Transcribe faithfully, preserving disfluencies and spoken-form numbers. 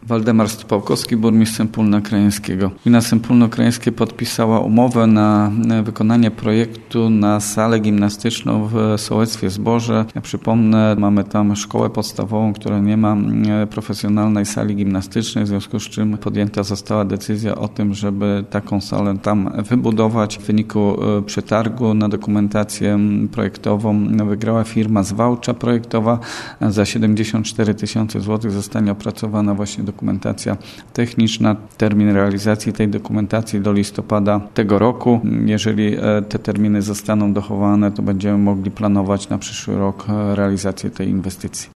Waldemar Stupałkowski, burmistrz Sępólna Krajeńskiego. Gmina Sępólno Krajeńskie podpisała umowę na wykonanie projektu na salę gimnastyczną w Sołectwie Zboże. Ja przypomnę, mamy tam szkołę podstawową, która nie ma profesjonalnej sali gimnastycznej, w związku z czym podjęta została decyzja o tym, żeby taką salę tam wybudować. W wyniku przetargu na dokumentację projektową wygrała firma z Wałcza projektowa. Za siedemdziesiąt cztery tysiące złotych zostanie opracowana właśnie dokumentacja techniczna. Termin realizacji tej dokumentacji do listopada tego roku. Jeżeli te terminy zostaną dochowane, to będziemy mogli planować na przyszły rok realizację tej inwestycji.